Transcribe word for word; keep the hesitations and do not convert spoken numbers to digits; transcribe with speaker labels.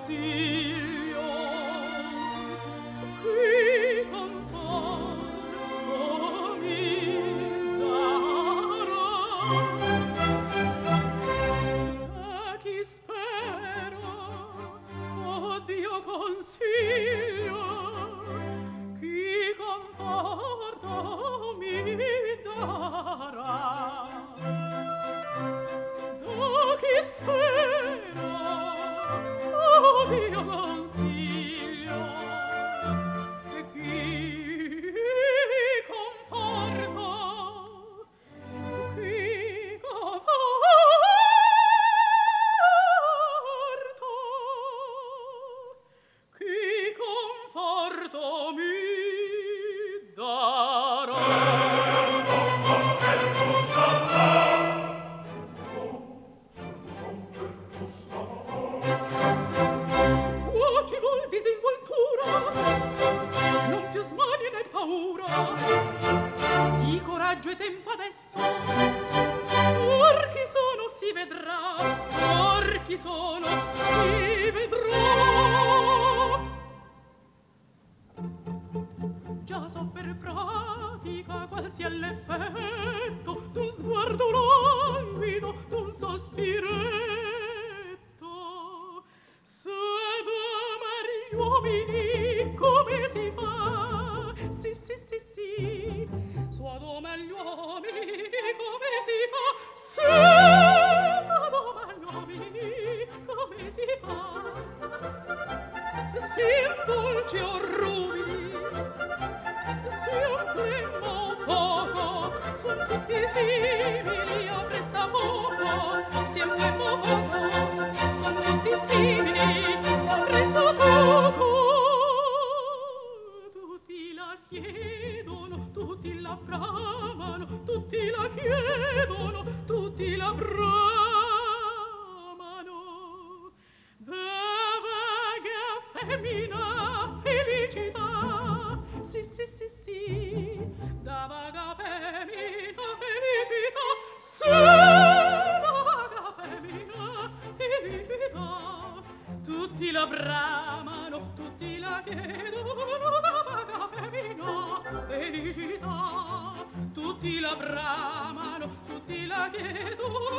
Speaker 1: consiglio, qui conforto mi darà. A chi spero, oh Dio consiglio, chi conforto mi darà. Da chi spero, oh Dio consiglio, chi conforto, chi conforto, chi conforto mi darà. Ci vuol disinvoltura, non più smania né paura, di coraggio e tempo adesso. Or chi sono si vedrà, or chi sono si vedrà. Già so per pratica qual sia l'effetto d'un sguardo languido, d'un sospiretto. Se d'amare gli uomini come si fa? Sì, sì, sì, sì. Se d'amare gli uomini come si fa? Sì, se d'amare gli uomini come si fa? Sia dolce o ruvidi, sia flemma o fuoco, son tutti simili a pressapoco. Sia flemma o fuoco, son tutti simili a pressapoco. Tutti la chiedono, tutti la bramano, tutti la chiedono, tutti la bramano. Vaga femmina felicità, sì, sì, sì, sì, da vaga femmina felicità, sì, da vaga femmina felicità. Tutti la bramano, tutti la chiedono, da vaga femmina felicità. Tutti la bramano, tutti la chiedono,